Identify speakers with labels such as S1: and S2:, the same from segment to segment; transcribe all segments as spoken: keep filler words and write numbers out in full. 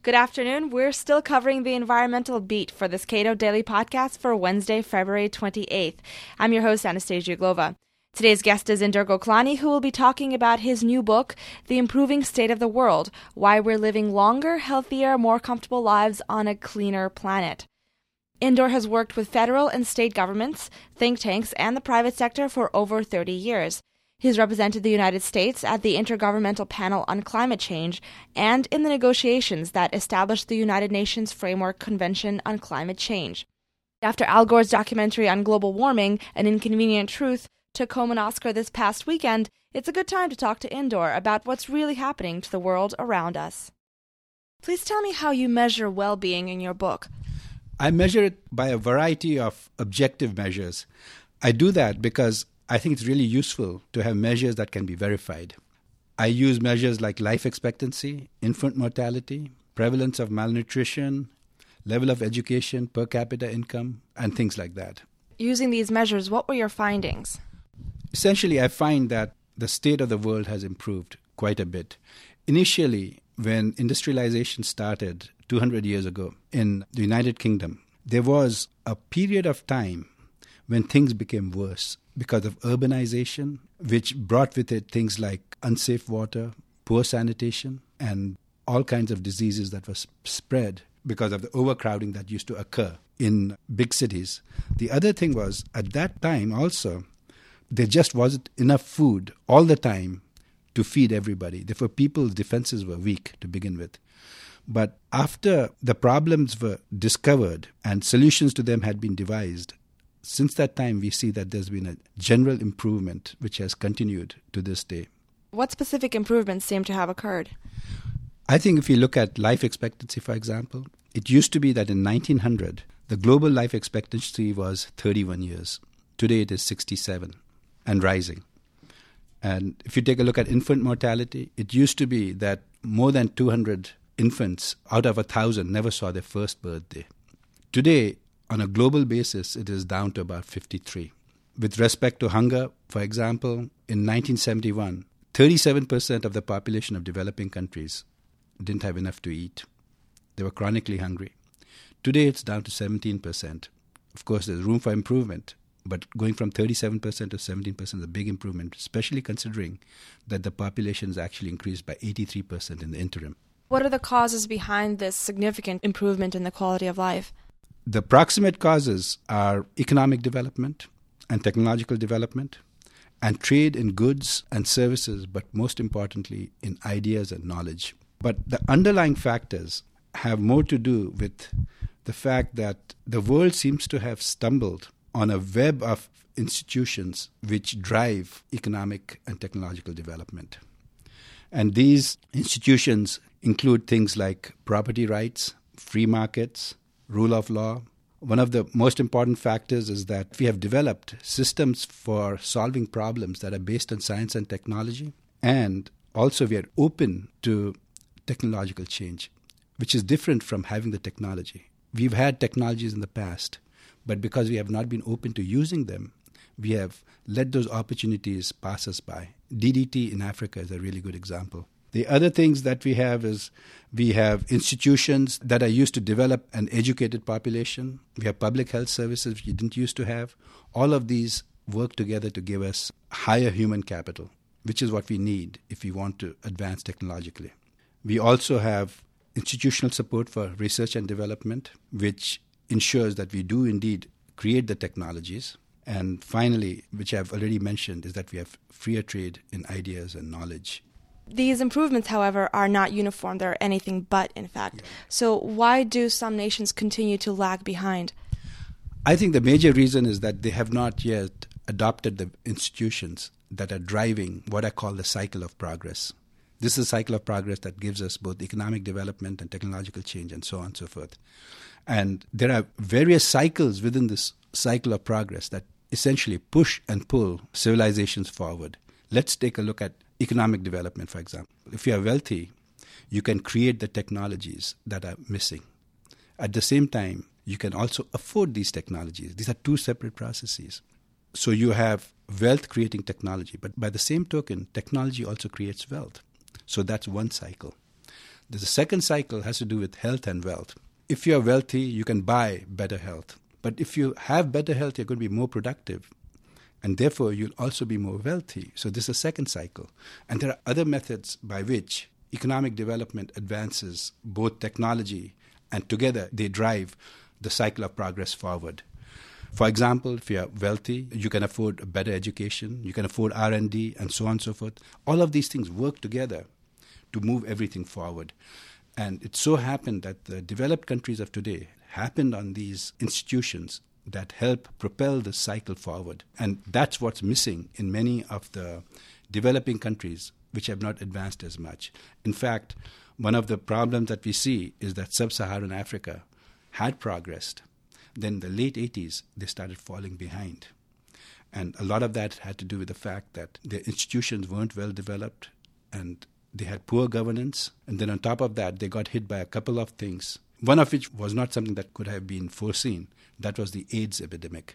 S1: Good afternoon. We're still covering the environmental beat for this Cato Daily Podcast for Wednesday, February twenty-eighth. I'm your host, Anastasia Uglova. Today's guest is Indar Goklani, who will be talking about his new book, The Improving State of the World, Why We're Living Longer, Healthier, More Comfortable Lives on a Cleaner Planet. Indar has worked with federal and state governments, think tanks, and the private sector for over thirty years. He's represented the United States at the Intergovernmental Panel on Climate Change and in the negotiations that established the United Nations Framework Convention on Climate Change. After Al Gore's documentary on global warming, An Inconvenient Truth, took home an Oscar this past weekend, it's a good time to talk to Indar about what's really happening to the world around us. Please tell me how you measure well-being in your book.
S2: I measure it by a variety of objective measures. I do that because I think it's really useful to have measures that can be verified. I use measures like life expectancy, infant mortality, prevalence of malnutrition, level of education, per capita income, and things like that.
S1: Using these measures, what were your findings?
S2: Essentially, I find that the state of the world has improved quite a bit. Initially, when industrialization started two hundred years ago in the United Kingdom, there was a period of time when things became worse because of urbanization, which brought with it things like unsafe water, poor sanitation, and all kinds of diseases that was spread because of the overcrowding that used to occur in big cities. The other thing was, at that time also, there just wasn't enough food all the time to feed everybody. Therefore, people's defenses were weak to begin with. But after the problems were discovered and solutions to them had been devised, since that time, we see that there's been a general improvement which has continued to this day.
S1: What specific improvements seem to have occurred?
S2: I think if you look at life expectancy, for example, it used to be that in nineteen hundred, the global life expectancy was thirty-one years. Today it is sixty-seven and rising. And if you take a look at infant mortality, it used to be that more than two hundred infants out of one thousand never saw their first birthday. Today, on a global basis, it is down to about fifty-three. With respect to hunger, for example, in nineteen seventy-one, thirty-seven percent of the population of developing countries didn't have enough to eat. They were chronically hungry. Today, it's down to seventeen percent. Of course, there's room for improvement, but going from thirty-seven percent to seventeen percent is a big improvement, especially considering that the population has actually increased by eighty-three percent in the interim.
S1: What are the causes behind this significant improvement in the quality of life?
S2: The proximate causes are economic development and technological development and trade in goods and services, but most importantly, in ideas and knowledge. But the underlying factors have more to do with the fact that the world seems to have stumbled on a web of institutions which drive economic and technological development. And these institutions include things like property rights, free markets, rule of law. One of the most important factors is that we have developed systems for solving problems that are based on science and technology, and also we are open to technological change, which is different from having the technology. We've had technologies in the past, but because we have not been open to using them, we have let those opportunities pass us by. D D T in Africa is a really good example. The other things that we have is we have institutions that are used to develop an educated population. We have public health services which we didn't used to have. All of these work together to give us higher human capital, which is what we need if we want to advance technologically. We also have institutional support for research and development, which ensures that we do indeed create the technologies. And finally, which I've already mentioned, is that we have freer trade in ideas and knowledge.
S1: These improvements, however, are not uniform. They're anything but, in fact. Yeah. So why do some nations continue to lag behind?
S2: I think the major reason is that they have not yet adopted the institutions that are driving what I call the cycle of progress. This is a cycle of progress that gives us both economic development and technological change and so on and so forth. And there are various cycles within this cycle of progress that essentially push and pull civilizations forward. Let's take a look at economic development, for example. If you are wealthy, you can create the technologies that are missing. At the same time, you can also afford these technologies. These are two separate processes. So you have wealth creating technology, but by the same token, technology also creates wealth. So that's one cycle. The second cycle has to do with health and wealth. If you're wealthy, you can buy better health. But if you have better health, you're going to be more productive. And therefore, you'll also be more wealthy. So this is a second cycle. And there are other methods by which economic development advances both technology, and together they drive the cycle of progress forward. For example, if you're wealthy, you can afford a better education, you can afford R and D, and so on and so forth. All of these things work together to move everything forward. And it so happened that the developed countries of today happened on these institutions that help propel the cycle forward. And that's what's missing in many of the developing countries which have not advanced as much. In fact, one of the problems that we see is that sub-Saharan Africa had progressed. Then in the late eighties, they started falling behind. And a lot of that had to do with the fact that their institutions weren't well developed and they had poor governance. And then on top of that, they got hit by a couple of things, one of which was not something that could have been foreseen. That was the AIDS epidemic.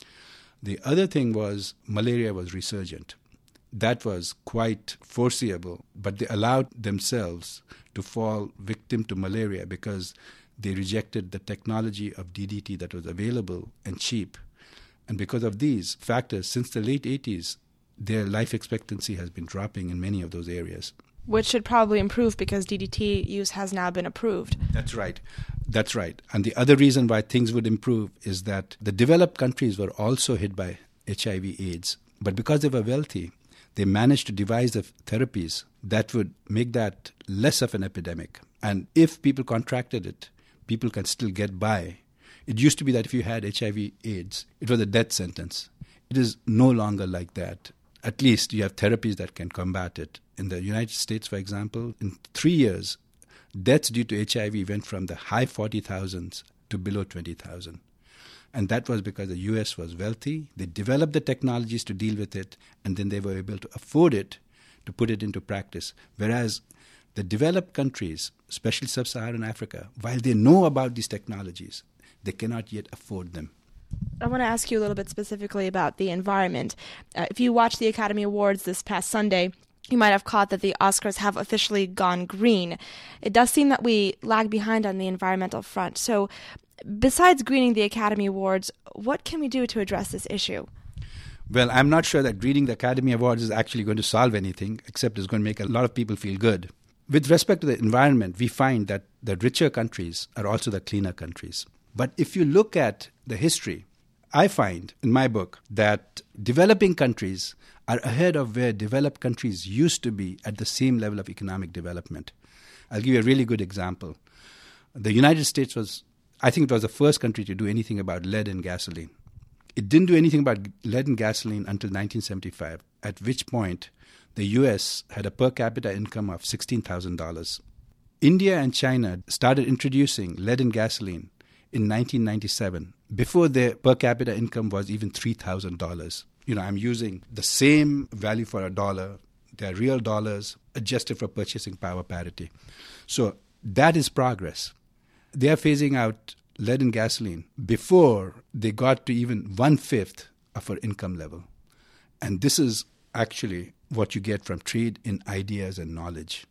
S2: The other thing was malaria was resurgent. That was quite foreseeable, but they allowed themselves to fall victim to malaria because they rejected the technology of D D T that was available and cheap. And because of these factors, since the late eighties, their life expectancy has been dropping in many of those areas.
S1: Which should probably improve because D D T use has now been approved.
S2: That's right. That's right. And the other reason why things would improve is that the developed countries were also hit by H I V AIDS. But because they were wealthy, they managed to devise the therapies that would make that less of an epidemic. And if people contracted it, people can still get by. It used to be that if you had H I V AIDS, it was a death sentence. It is no longer like that. At least you have therapies that can combat it. In the United States, for example, in three years, deaths due to H I V went from the high forty thousands to below twenty thousand. And that was because the U S was wealthy. They developed the technologies to deal with it, and then they were able to afford it to put it into practice. Whereas the developed countries, especially sub-Saharan Africa, while they know about these technologies, they cannot yet afford them.
S1: I want to ask you a little bit specifically about the environment. Uh, if you watched the Academy Awards this past Sunday, you might have caught that the Oscars have officially gone green. It does seem that we lag behind on the environmental front. So besides greening the Academy Awards, what can we do to address this issue?
S2: Well, I'm not sure that greening the Academy Awards is actually going to solve anything, except it's going to make a lot of people feel good. With respect to the environment, we find that the richer countries are also the cleaner countries. But if you look at the history, I find in my book that developing countries are ahead of where developed countries used to be at the same level of economic development. I'll give you a really good example. The United States was, I think it was the first country to do anything about lead in gasoline. It didn't do anything about lead in gasoline until nineteen seventy-five, at which point the U S had a per capita income of sixteen thousand dollars. India and China started introducing lead in gasoline in nineteen ninety-seven, before their per capita income was even three thousand dollars. You know, I'm using the same value for a dollar. They're real dollars adjusted for purchasing power parity. So that is progress. They are phasing out lead in gasoline before they got to even one-fifth of our income level. And this is actually what you get from trade in ideas and knowledge.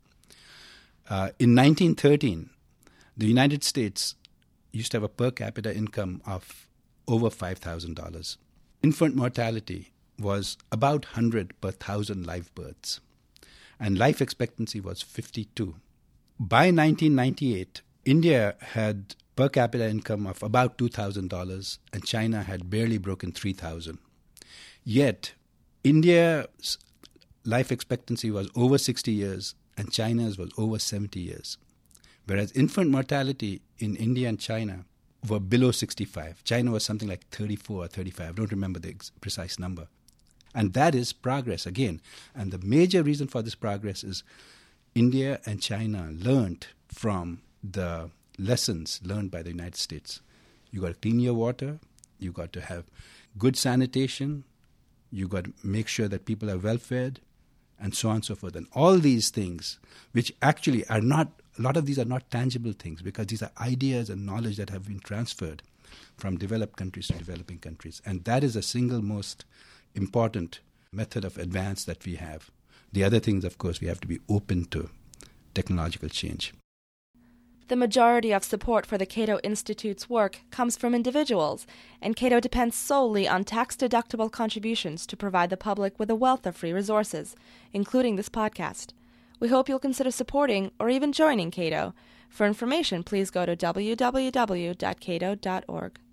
S2: Uh, in nineteen thirteen, the United States used to have a per capita income of over five thousand dollars. Infant mortality was about one hundred per thousand live births, and life expectancy was fifty-two. By nineteen ninety-eight, India had per capita income of about two thousand dollars, and China had barely broken three thousand dollars. Yet, India's life expectancy was over sixty years, and China's was over seventy years. Whereas infant mortality in India and China were below sixty-five. China was something like thirty-four or thirty-five. I don't remember the ex- precise number. And that is progress again. And the major reason for this progress is India and China learned from the lessons learned by the United States. You got to clean your water. You got to have good sanitation. You got to make sure that people are well fed, and so on and so forth. And all these things, which actually are not, a lot of these are not tangible things, because these are ideas and knowledge that have been transferred from developed countries to developing countries. And that is the single most important method of advance that we have. The other things, of course, we have to be open to technological change.
S1: The majority of support for the Cato Institute's work comes from individuals, and Cato depends solely on tax-deductible contributions to provide the public with a wealth of free resources, including this podcast. We hope you'll consider supporting or even joining Cato. For information, please go to w w w dot cato dot org.